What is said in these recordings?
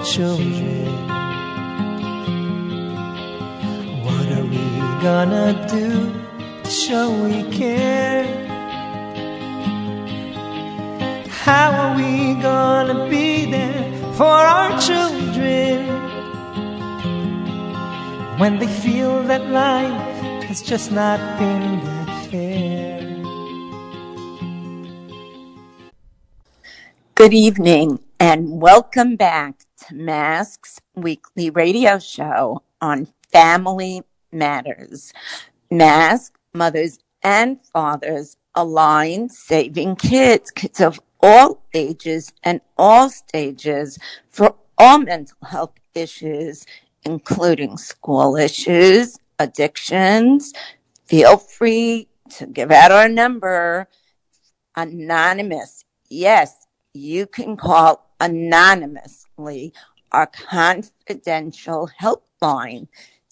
children. What are we gonna do to show we care? How are we gonna be there for our children when they feel that life has just not been that fair? Good evening and welcome back to Mask's weekly radio show on Family Matters. Mask, mothers and fathers align saving kids of all ages and all stages for all mental health issues, including school issues, addictions. Feel free to give out our number, anonymous. Yes, you can call anonymously our confidential helpline,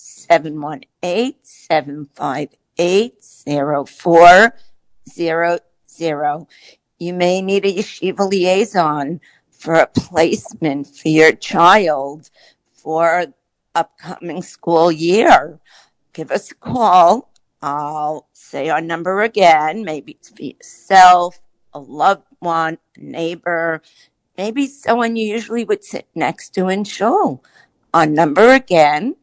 718-758-0400. You may need a yeshiva liaison for a placement for your child for upcoming school year. Give us a call. I'll say our number again. Maybe it's for yourself, a loved one, a neighbor, maybe someone you usually would sit next to in shul. Our number again,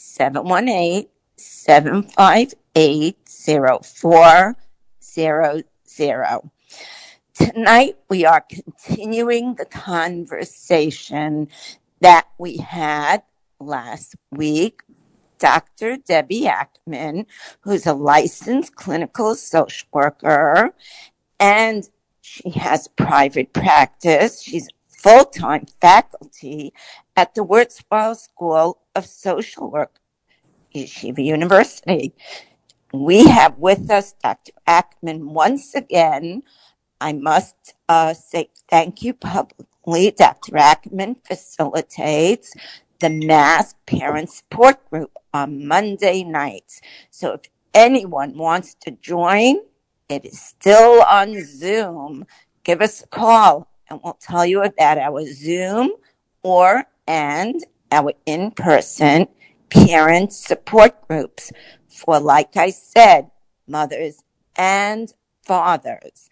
718-758-0400. Tonight we are continuing the conversation that we had last week. Dr. Debbie Ackman, who's a licensed clinical social worker, and she has private practice. She's full-time faculty at the Wurzbach School of Social Work, Yeshiva University. We have with us Dr. Ackman once again. I must say thank you publicly. Dr. Ackman facilitates the Mask Parent Support Group on Monday nights. So if anyone wants to join, it is still on Zoom. Give us a call and we'll tell you about our Zoom and our in-person parent support groups for, like I said, mothers and fathers.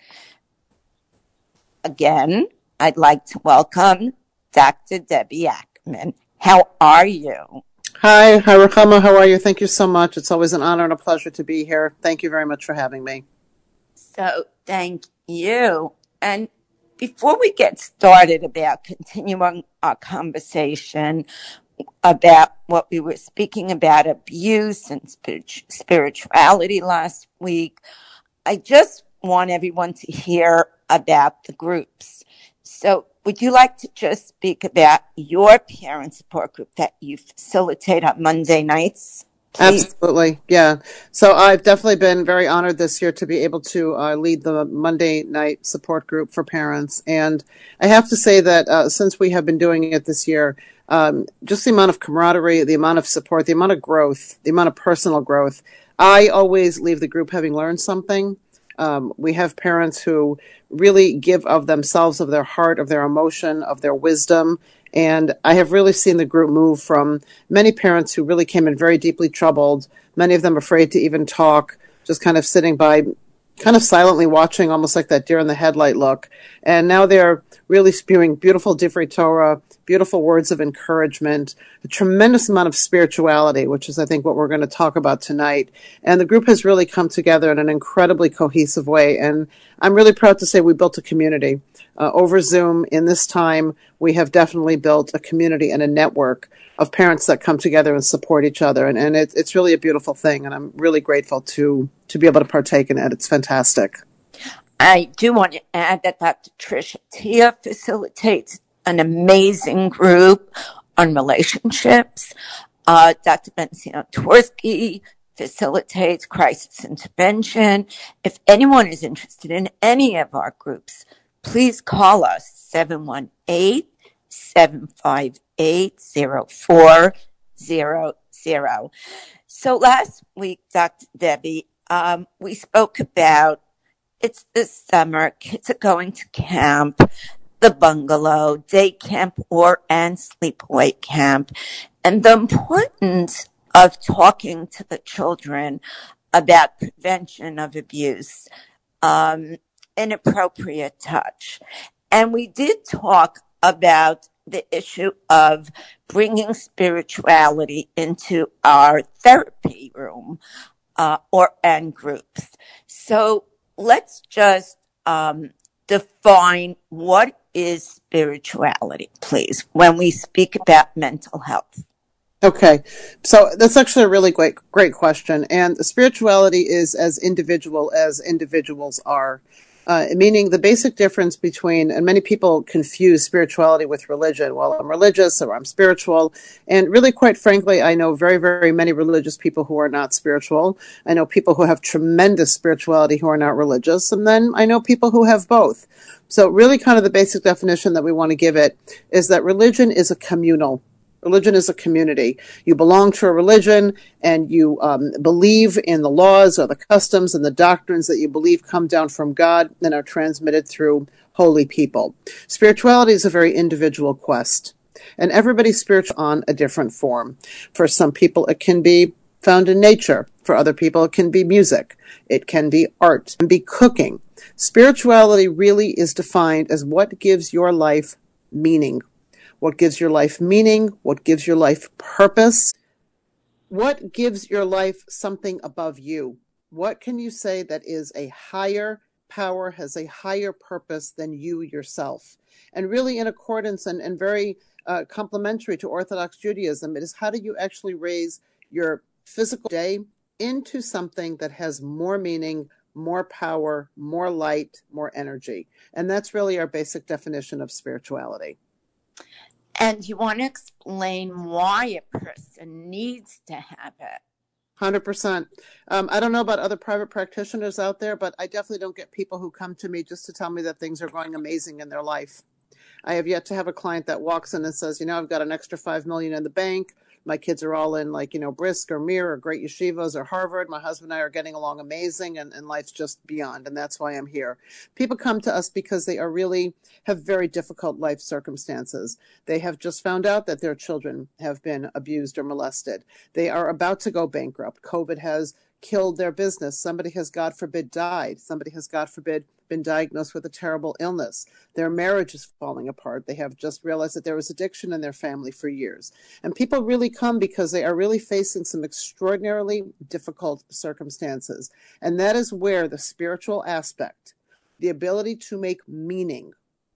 Again, I'd like to welcome Dr. Debbie Ackman. How are you? Hi, Ruchama. How are you? Thank you so much. It's always an honor and a pleasure to be here. Thank you very much for having me. So, thank you. And before we get started about continuing our conversation about what we were speaking about, abuse and spirituality last week, I just want everyone to hear about the groups. So would you like to just speak about your parent support group that you facilitate on Monday nights? Please. Absolutely. Yeah. So I've definitely been very honored this year to be able to lead the Monday night support group for parents. And I have to say that since we have been doing it this year, just the amount of camaraderie, the amount of support, the amount of growth, the amount of personal growth, I always leave the group having learned something. We have parents who really give of themselves, of their heart, of their emotion, of their wisdom. And I have really seen the group move from many parents who really came in very deeply troubled, many of them afraid to even talk, just kind of sitting by, kind of silently watching, almost like that deer in the headlight look. And now they're really spewing beautiful Divrei Torah, beautiful words of encouragement, a tremendous amount of spirituality, which is, I think, what we're going to talk about tonight. And the group has really come together in an incredibly cohesive way. And I'm really proud to say we built a community. Over Zoom, in this time, we have definitely built a community and a network of parents that come together and support each other. And it's really a beautiful thing. And I'm really grateful to be able to partake in it. It's fantastic. I do want to add that Dr. Tricia Tia facilitates an amazing group on relationships. Dr. Benzino Tversky facilitates crisis intervention. If anyone is interested in any of our groups, please call us 718-758-0400. So last week, Dr. Debbie, we spoke about it's this summer, kids are going to camp. the bungalow, day camp, and sleepaway camp, and the importance of talking to the children about prevention of abuse, inappropriate touch. And we did talk about the issue of bringing spirituality into our therapy room and groups. So let's just define what is spirituality, please, when we speak about mental health. Okay, so that's actually a really great question. And spirituality is as individual as individuals are. Meaning the basic difference between, and many people confuse spirituality with religion. Well, I'm religious or I'm spiritual. And really, quite frankly, I know very, very many religious people who are not spiritual. I know people who have tremendous spirituality who are not religious. And then I know people who have both. So really kind of the basic definition that we want to give it is that religion is a communal. Religion is a community. You belong to a religion and you believe in the laws or the customs and the doctrines that you believe come down from God and are transmitted through holy people. Spirituality is a very individual quest, and everybody's spiritual on a different form. For some people, it can be found in nature. For other people, it can be music. It can be art. It can be cooking. Spirituality really is defined as what gives your life meaning. What gives your life meaning? What gives your life purpose? What gives your life something above you? What can you say that is a higher power, has a higher purpose than you yourself? And really in accordance and very complementary to Orthodox Judaism, it is how do you actually raise your physical day into something that has more meaning, more power, more light, more energy. And that's really our basic definition of spirituality. And you want to explain why a person needs to have it. 100%. I don't know about other private practitioners out there, but I definitely don't get people who come to me just to tell me that things are going amazing in their life. I have yet to have a client that walks in and says, I've got an extra $5 million in the bank. My kids are all in Brisk or Mir or great yeshivas or Harvard. My husband and I are getting along amazing and life's just beyond. And that's why I'm here. People come to us because they are really have very difficult life circumstances. They have just found out that their children have been abused or molested. They are about to go bankrupt. COVID has killed their business. Somebody has, God forbid, died. Somebody has, God forbid, been diagnosed with a terrible illness. Their marriage is falling apart. They have just realized that there was addiction in their family for years. And people really come because they are really facing some extraordinarily difficult circumstances. And that is where the spiritual aspect, the ability to make meaning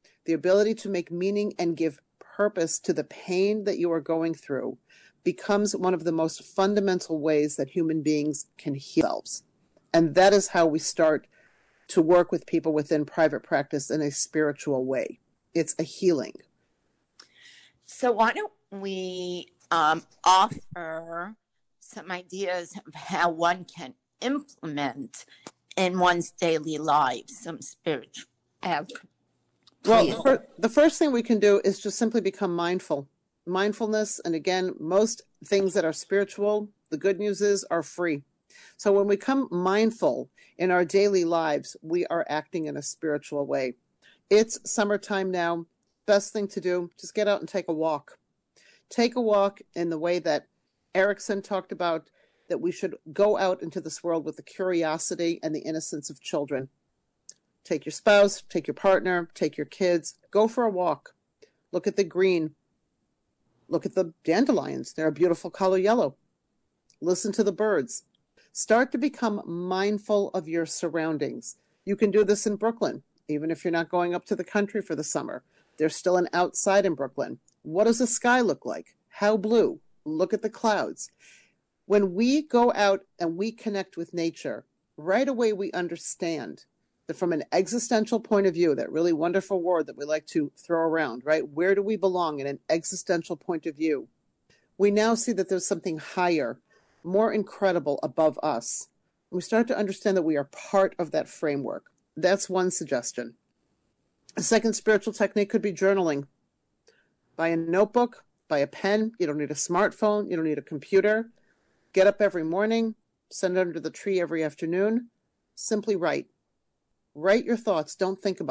and give purpose to the pain that you are going through becomes one of the most fundamental ways that human beings can heal themselves. And that is how we start to work with people within private practice in a spiritual way. It's a healing. So why don't we offer some ideas of how one can implement in one's daily life some spiritual. Well, the first thing we can do is just simply become mindful. Mindfulness, and again, most things that are spiritual, the good news is, are free. So when we become mindful in our daily lives, we are acting in a spiritual way. It's summertime now. Best thing to do, just get out and take a walk. Take a walk in the way that Erickson talked about, that we should go out into this world with the curiosity and the innocence of children. Take your spouse, take your partner, take your kids, go for a walk. Look at the green. Look at the dandelions. They're a beautiful color yellow. Listen to the birds. Start to become mindful of your surroundings. You can do this in Brooklyn, even if you're not going up to the country for the summer. There's still an outside in Brooklyn. What does the sky look like? How blue? Look at the clouds. When we go out and we connect with nature, right away we understand that from an existential point of view, that really wonderful word that we like to throw around, right? Where do we belong in an existential point of view? We now see that there's something higher, more incredible above us. We start to understand that we are part of that framework. That's one suggestion. A second spiritual technique could be journaling. Buy a notebook, buy a pen. You don't need a smartphone. You don't need a computer. Get up every morning, sit under the tree every afternoon. Simply write. Write your thoughts. Don't think about it.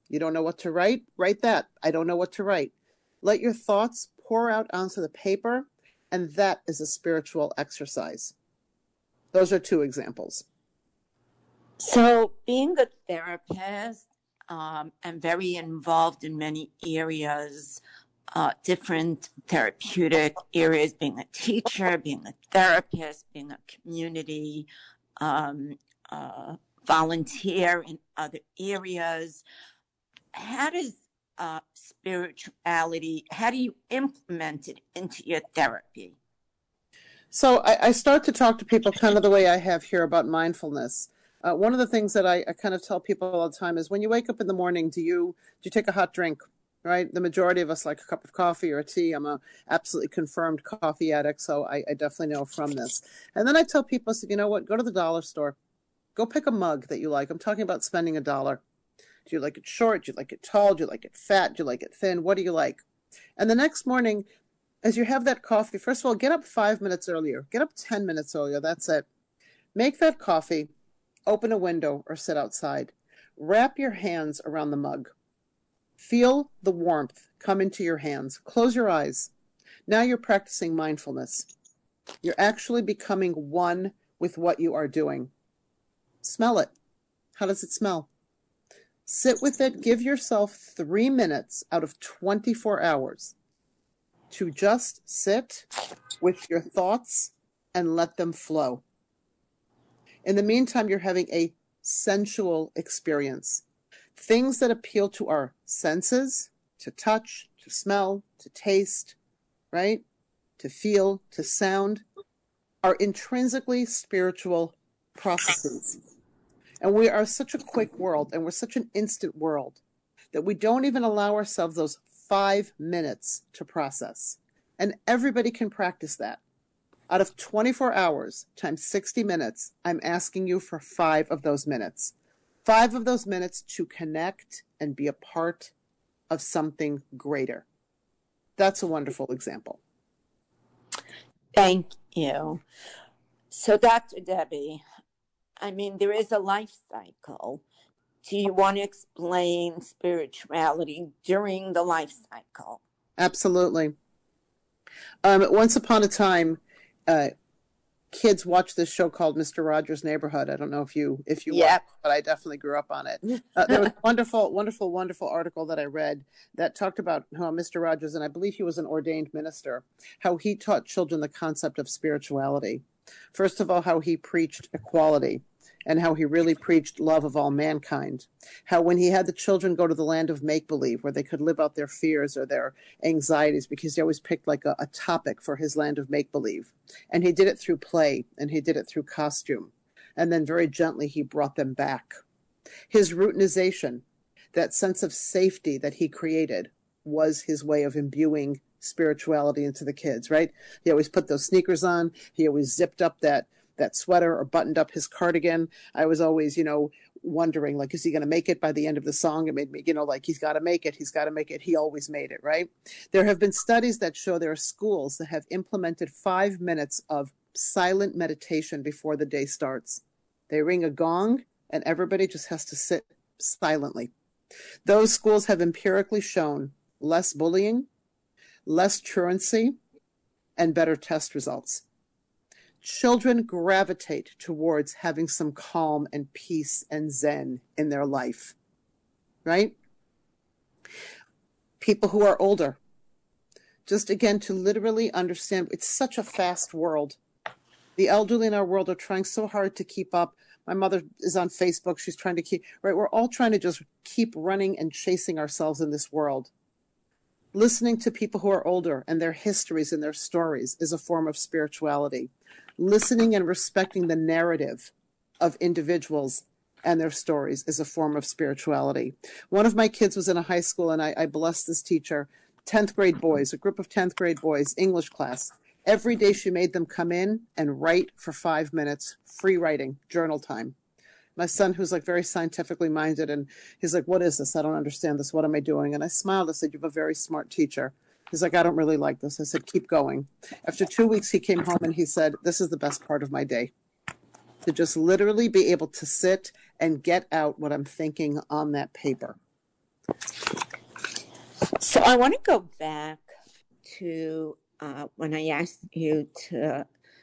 You don't know what to write? Write that. I don't know what to write. Let your thoughts pour out onto the paper, and that is a spiritual exercise. Those are two examples. So being a therapist and very involved in many areas, different therapeutic areas, being a teacher, being a therapist, being a community volunteer in other areas, how does spirituality, how do you implement it into your therapy? So I start to talk to people kind of the way I have here about mindfulness. One of the things that I kind of tell people all the time is when you wake up in the morning, do you take a hot drink? Right? The majority of us like a cup of coffee or a tea. I'm a absolutely confirmed coffee addict, so I definitely know from this. And then I tell people, I said, you know what? Go to the dollar store. Go pick a mug that you like. I'm talking about spending $1. Do you like it short? Do you like it tall? Do you like it fat? Do you like it thin? What do you like? And the next morning, as you have that coffee, first of all, get up 5 minutes earlier. Get up 10 minutes earlier. That's it. Make that coffee, open a window, or sit outside. Wrap your hands around the mug. Feel the warmth come into your hands. Close your eyes. Now you're practicing mindfulness. You're actually becoming one with what you are doing. Smell it. How does it smell? Sit with it. Give yourself 3 minutes out of 24 hours to just sit with your thoughts and let them flow. In the meantime, you're having a sensual experience. Things that appeal to our senses, to touch, to smell, to taste, right? To feel, to sound, are intrinsically spiritual processes. And we are such a quick world, and we're such an instant world, that we don't even allow ourselves those 5 minutes to process. And everybody can practice that. Out of 24 hours times 60 minutes, I'm asking you for 5 of those minutes. 5 of those minutes to connect and be a part of something greater. That's a wonderful example. Thank you. So, Dr. Debbie, I mean, there is a life cycle. Do you want to explain spirituality during the life cycle? Absolutely. Once upon a time, kids watched this show called Mr. Rogers' Neighborhood. I don't know if you Yep. watched, but I definitely grew up on it. There was a wonderful article that I read that talked about how Mr. Rogers, and I believe he was an ordained minister, how he taught children the concept of spirituality. First of all, how he preached equality and how he really preached love of all mankind. How when he had the children go to the land of make-believe where they could live out their fears or their anxieties, because he always picked like a topic for his land of make-believe. And he did it through play and he did it through costume. And then very gently he brought them back. His routinization, that sense of safety that he created, was his way of imbuing spirituality into the kids, right? He always put those sneakers on. He always zipped up that sweater or buttoned up his cardigan. I was always, wondering, like, is he going to make it by the end of the song? It made me, like, he's got to make it. He's got to make it. He always made it, right? There have been studies that show there are schools that have implemented 5 minutes of silent meditation before the day starts. They ring a gong and everybody just has to sit silently. Those schools have empirically shown less bullying, less truancy, and better test results. Children gravitate towards having some calm and peace and zen in their life, right? People who are older, just again to literally understand, it's such a fast world. The elderly in our world are trying so hard to keep up. My mother is on Facebook. She's trying to keep, right? We're all trying to just keep running and chasing ourselves in this world. Listening to people who are older and their histories and their stories is a form of spirituality. Listening and respecting the narrative of individuals and their stories is a form of spirituality. One of my kids was in a high school, and I blessed this teacher, 10th grade boys, a group of 10th grade boys, English class. Every day she made them come in and write for 5 minutes, free writing, journal time. My son, who's like very scientifically minded, and he's like, what is this? I don't understand this. What am I doing? And I smiled. I said, you have a very smart teacher. He's like, I don't really like this. I said, keep going. After 2 weeks, he came home and he said, this is the best part of my day. To just literally be able to sit and get out what I'm thinking on that paper. So I want to go back to when I asked you to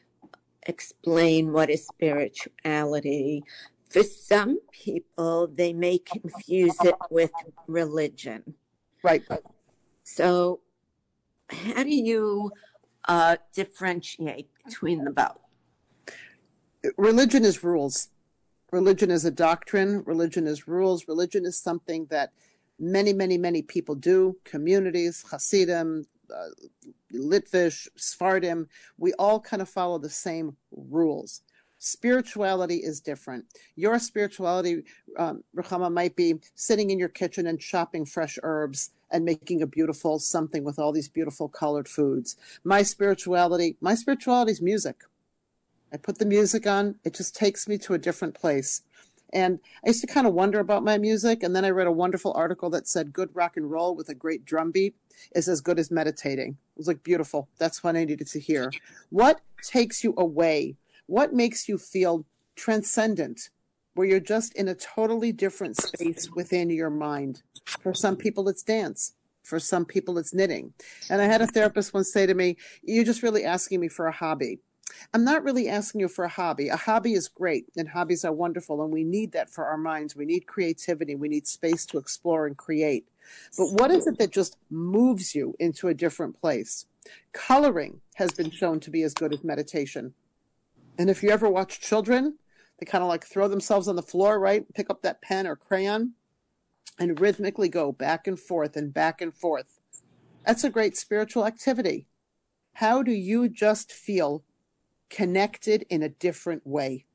explain what is spirituality. For some people, they may confuse it with religion. Right. So how do you differentiate between the both? Religion is rules. Religion is a doctrine. Religion is rules. Religion is something that many, many, many people do. Communities, Hasidim, Litvish, Sephardim, we all kind of follow the same rules. Spirituality is different. Your spirituality, Ruchama, might be sitting in your kitchen and chopping fresh herbs and making a beautiful something with all these beautiful colored foods. My spirituality is music. I put the music on. It just takes me to a different place. And I used to kind of wonder about my music. And then I read a wonderful article that said good rock and roll with a great drum beat is as good as meditating. It was like beautiful. That's what I needed to hear. What takes you away? What makes you feel transcendent, where you're just in a totally different space within your mind? For some people, it's dance. For some people, it's knitting. And I had a therapist once say to me, "You're just really asking me for a hobby." I'm not really asking you for a hobby. A hobby is great, and hobbies are wonderful, and we need that for our minds. We need creativity. We need space to explore and create. But what is it that just moves you into a different place? Coloring has been shown to be as good as meditation. And if you ever watch children, they kind of like throw themselves on the floor, right? Pick up that pen or crayon and rhythmically go back and forth and back and forth. That's a great spiritual activity. How do you just feel connected in a different way?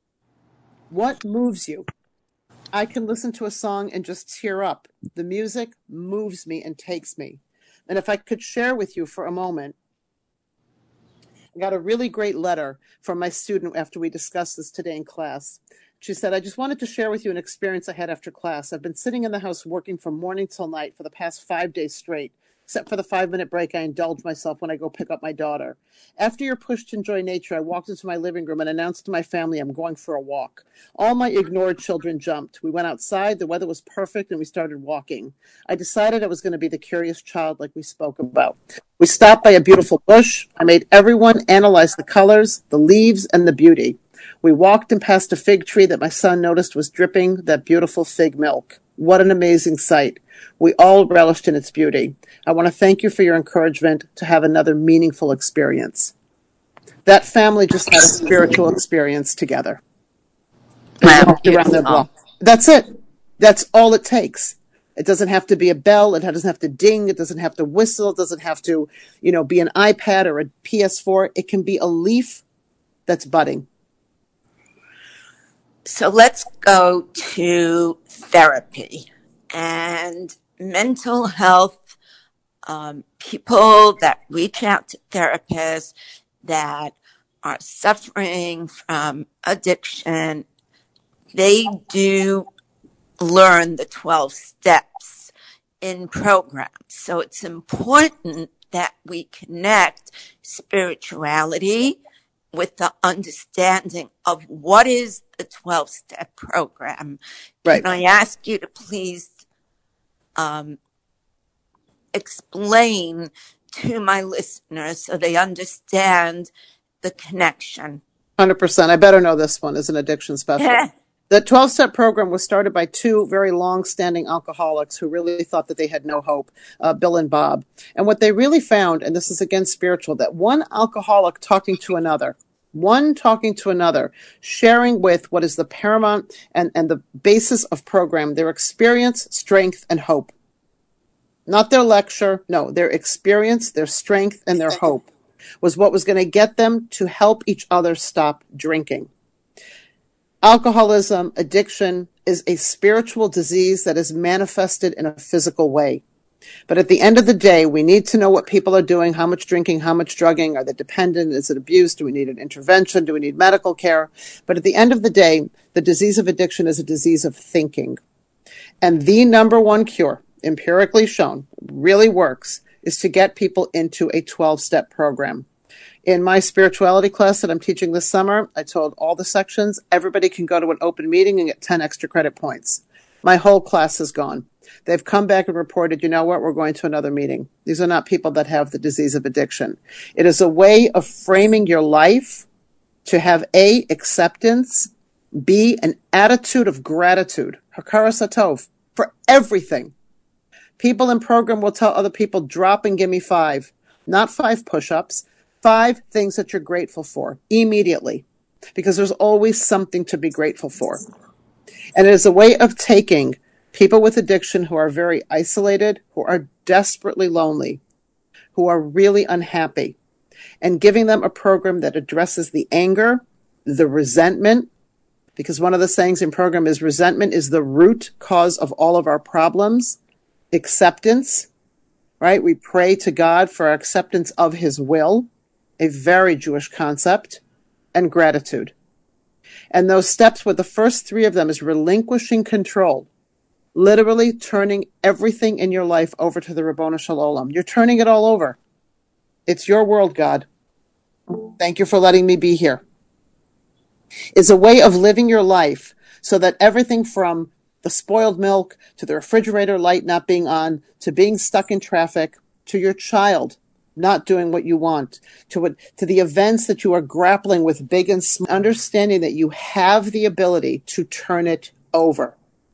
What moves you? I can listen to a song and just tear up. The music moves me and takes me. And if I could share with you for a moment, I got a really great letter from my student after we discussed this today in class. She said, "I just wanted to share with you an experience I had after class. I've been sitting in the house working from morning till night for the past 5 days straight. Except for the 5-minute break, I indulge myself when I go pick up my daughter. After you're pushed to enjoy nature, I walked into my living room and announced to my family I'm going for a walk. All my ignored children jumped. We went outside, the weather was perfect, and we started walking. I decided I was going to be the curious child like we spoke about. We stopped by a beautiful bush. I made everyone analyze the colors, the leaves, and the beauty. We walked and passed a fig tree that my son noticed was dripping that beautiful fig milk. What an amazing sight. We all relished in its beauty. I want to thank you for your encouragement to have another meaningful experience." That family just had a spiritual experience together. They walked around their block. That's it. That's all it takes. It doesn't have to be a bell. It doesn't have to ding. It doesn't have to whistle. It doesn't have to, be an iPad or a PS4. It can be a leaf that's budding. So let's go to therapy and mental health. People that reach out to therapists that are suffering from addiction, they do learn the 12 steps in programs. So it's important that we connect spirituality with the understanding of what is the 12-step program. Right. Can I ask you to please explain to my listeners so they understand the connection? 100%. I better know this one as an addiction specialist. The 12-step program was started by two very long-standing alcoholics who really thought that they had no hope, Bill and Bob. And what they really found, and this is again spiritual, that one alcoholic talking to another, sharing with what is the paramount and the basis of program, their experience, strength, and hope. Not their lecture, no, their experience, their strength, and their hope was what was going to get them to help each other stop drinking. Alcoholism, addiction, is a spiritual disease that is manifested in a physical way. But at the end of the day, we need to know what people are doing, how much drinking, how much drugging, are they dependent, is it abuse, do we need an intervention, do we need medical care? But at the end of the day, the disease of addiction is a disease of thinking. And the number one cure, empirically shown, really works, is to get people into a 12-step program. In my spirituality class that I'm teaching this summer, I told all the sections, everybody can go to an open meeting and get 10 extra credit points. My whole class is gone. They've come back and reported, you know what, we're going to another meeting. These are not people that have the disease of addiction. It is a way of framing your life to have A, acceptance, B, an attitude of gratitude, hakara satov, for everything. People in program will tell other people, drop and give me 5, not 5 push-ups, 5 things that you're grateful for immediately, because there's always something to be grateful for. And it is a way of taking people with addiction who are very isolated, who are desperately lonely, who are really unhappy, and giving them a program that addresses the anger, the resentment, because one of the sayings in program is resentment is the root cause of all of our problems, acceptance, right? We pray to God for our acceptance of his will, a very Jewish concept, and gratitude. And those steps, with the first 3 of them, is relinquishing control, literally turning everything in your life over to the Ribono Shel Olam. You're turning it all over. It's your world, God. Thank you for letting me be here. It's a way of living your life so that everything from the spoiled milk to the refrigerator light not being on, to being stuck in traffic, to your child not doing what you want, to the events that you are grappling with, big and small, understanding that you have the ability to turn it over.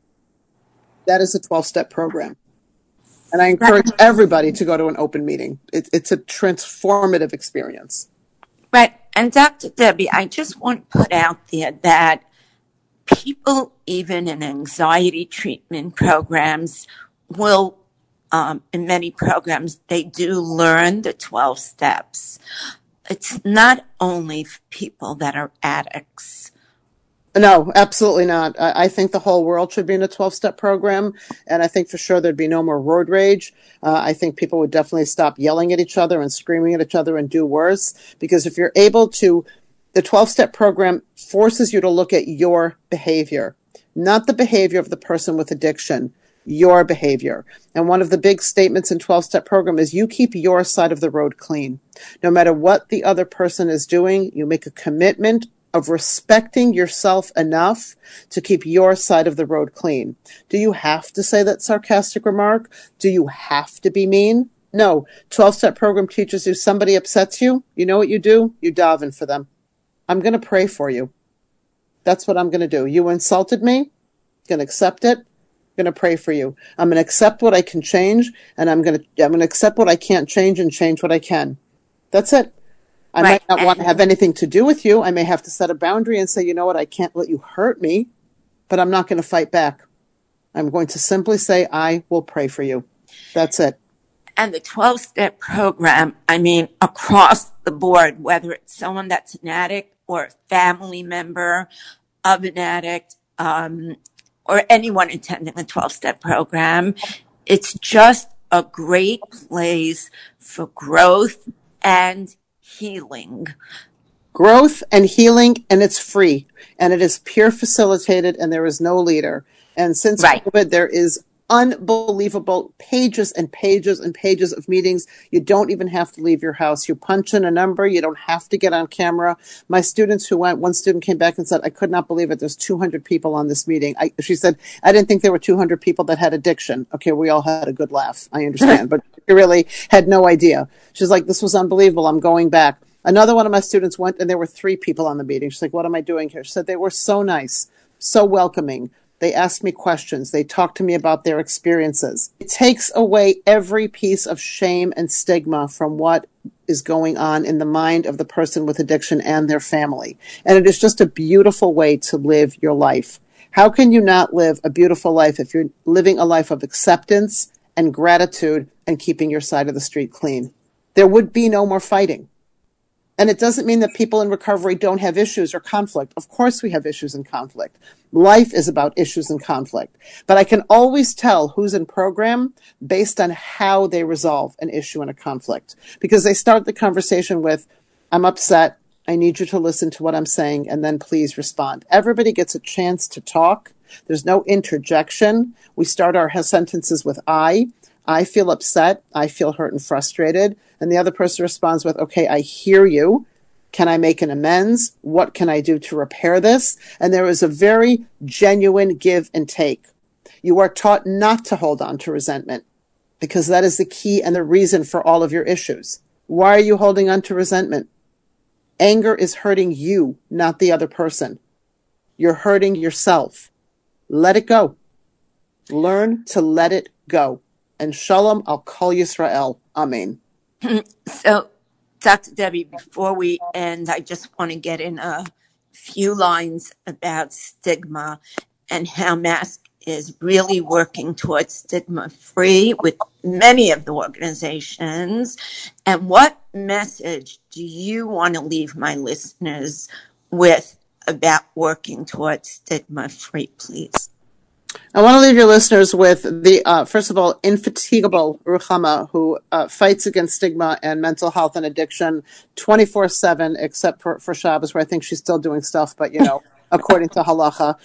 That is a 12-step program. And I encourage everybody to go to an open meeting. It's a transformative experience. Right. And Dr. Debbie, I just want to put out there that people, even in anxiety treatment programs, will, in many programs, they do learn the 12 steps. It's not only for people that are addicts. No, absolutely not. I think the whole world should be in a 12-step program, and I think for sure there'd be no more road rage. I think people would definitely stop yelling at each other and screaming at each other and do worse, because if you're able to, the 12-step program forces you to look at your behavior, not the behavior of the person with addiction, your behavior. And one of the big statements in 12-step program is you keep your side of the road clean. No matter what the other person is doing, you make a commitment of respecting yourself enough to keep your side of the road clean. Do you have to say that sarcastic remark? Do you have to be mean? No. 12-step program teaches you somebody upsets you. You know what you do? You daven for them. I'm going to pray for you. That's what I'm going to do. You insulted me. I'm going to accept it. I'm going to pray for you. I'm going to accept what I can change, and I'm going to accept what I can't change and change what I can. That's it. I might not want to have anything to do with you. I may have to set a boundary and say, you know what, I can't let you hurt me, but I'm not going to fight back. I'm going to simply say, I will pray for you. That's it. And the 12-step program, I mean, across the board, whether it's someone that's an addict or a family member of an addict, or anyone attending the 12-step program, it's just a great place for growth and healing. Growth and healing, and it's free, and it is peer facilitated, and there is no leader. And since COVID, there is unbelievable pages and pages and pages of meetings. You don't even have to leave your house. You punch in a number. You don't have to get on camera. My students who went, one student came back and said, I could not believe it. There's 200 people on this meeting. She said, I didn't think there were 200 people that had addiction. Okay, we all had a good laugh. I understand, but she really had no idea. She's like, this was unbelievable. I'm going back. Another one of my students went, and there were 3 people on the meeting. She's like, what am I doing here? She said, they were so nice, so welcoming. They asked me questions. They talked to me about their experiences. It takes away every piece of shame and stigma from what is going on in the mind of the person with addiction and their family. And it is just a beautiful way to live your life. How can you not live a beautiful life if you're living a life of acceptance and gratitude and keeping your side of the street clean? There would be no more fighting. And it doesn't mean that people in recovery don't have issues or conflict. Of course we have issues and conflict. Life is about issues and conflict. But I can always tell who's in program based on how they resolve an issue and a conflict. Because they start the conversation with, I'm upset. I need you to listen to what I'm saying, and then please respond. Everybody gets a chance to talk. There's no interjection. We start our sentences with I feel upset. I feel hurt and frustrated. And the other person responds with, okay, I hear you. Can I make an amends? What can I do to repair this? And there is a very genuine give and take. You are taught not to hold on to resentment, because that is the key and the reason for all of your issues. Why are you holding on to resentment? Anger is hurting you, not the other person. You're hurting yourself. Let it go. Learn to let it go. And Shalom al Kol Yisrael. Amen. So, Dr. Debbie, before we end, I just want to get in a few lines about stigma and how Mask is really working towards stigma-free with many of the organizations. And what message do you want to leave my listeners with about working towards stigma-free, please? I want to leave your listeners with the, first of all, infatigable Ruchama, who fights against stigma and mental health and addiction 24/7, except for Shabbos, where I think she's still doing stuff, but, according to halacha,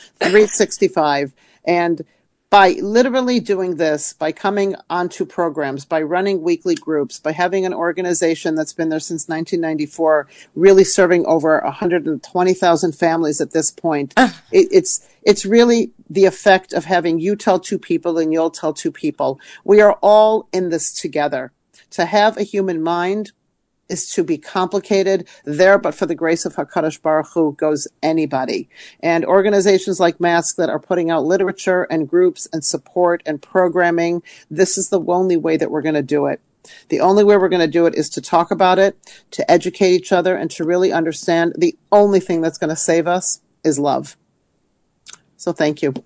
365. And by literally doing this, by coming onto programs, by running weekly groups, by having an organization that's been there since 1994, really serving over 120,000 families at this point, it's really the effect of having you tell two people and you'll tell two people. We are all in this together. To have a human mind is to be complicated. There, but for the grace of HaKadosh Baruch Hu, goes anybody. And organizations like Mask that are putting out literature and groups and support and programming, this is the only way that we're going to do it. The only way we're going to do it is to talk about it, to educate each other, and to really understand the only thing that's going to save us is love. So thank you.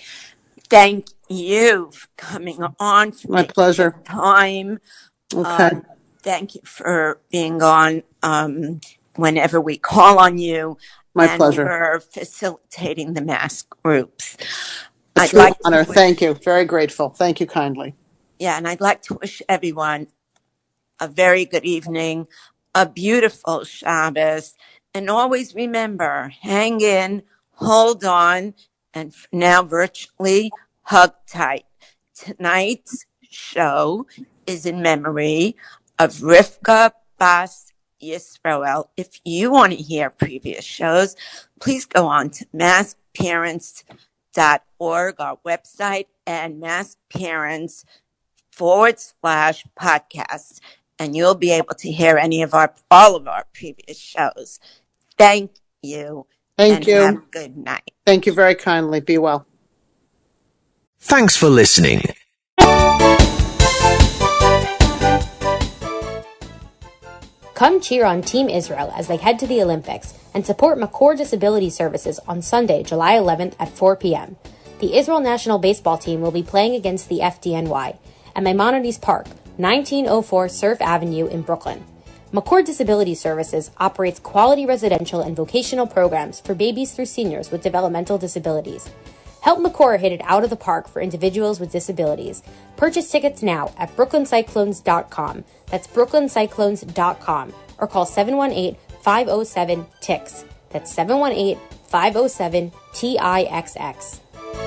Thank you for coming on. My pleasure. Time. Okay. Thank you for being on whenever we call on you. My pleasure. And for facilitating the Mask groups. It's an honor. Thank you. Very grateful. Thank you kindly. Yeah, and I'd like to wish everyone a very good evening, a beautiful Shabbos, and always remember, hang in, hold on, and now virtually hug tight. Tonight's show is in memory of Rivka Bas Yisroel. If you want to hear previous shows, please go on to maskparents.org, our website, and maskparents.org/podcasts, and you'll be able to hear all of our previous shows. Thank you. Thank you. Have a good night. Thank you very kindly. Be well. Thanks for listening. Come cheer on Team Israel as they head to the Olympics and support McCord Disability Services on Sunday, July 11th at 4 p.m. The Israel national baseball team will be playing against the FDNY at Maimonides Park, 1904 Surf Avenue in Brooklyn. McCord Disability Services operates quality residential and vocational programs for babies through seniors with developmental disabilities. Help McCord hit it out of the park for individuals with disabilities. Purchase tickets now at brooklyncyclones.com. That's brooklyncyclones.com, or call 718-507-TIX. That's 718-507-TIXX.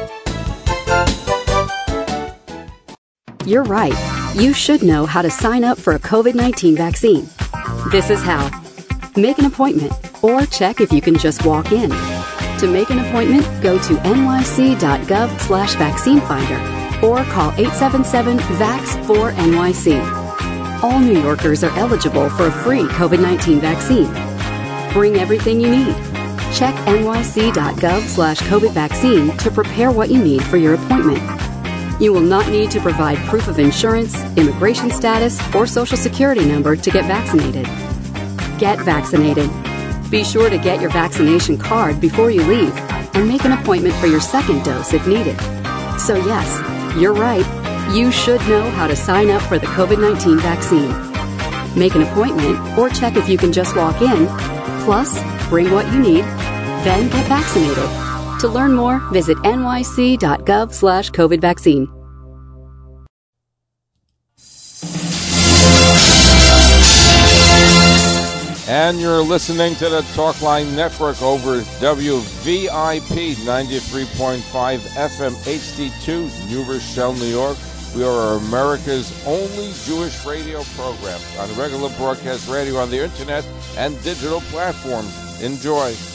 You're right. You should know how to sign up for a COVID-19 vaccine. This is how. Make an appointment or check if you can just walk in. To make an appointment, go to nyc.gov/vaccine finder or call 877-VAX4NYC. All New Yorkers are eligible for a free COVID-19 vaccine. Bring everything you need. Check nyc.gov/COVID vaccine to prepare what you need for your appointment. You will not need to provide proof of insurance, immigration status, or social security number to get vaccinated. Get vaccinated. Be sure to get your vaccination card before you leave and make an appointment for your second dose if needed. So yes, you're right. You should know how to sign up for the COVID-19 vaccine. Make an appointment or check if you can just walk in. Plus, bring what you need, then get vaccinated. To learn more, visit nyc.gov/COVID vaccine. And you're listening to the Talkline Network over WVIP 93.5 FM HD2, New Rochelle, New York. We are America's only Jewish radio program on regular broadcast radio on the internet and digital platforms. Enjoy.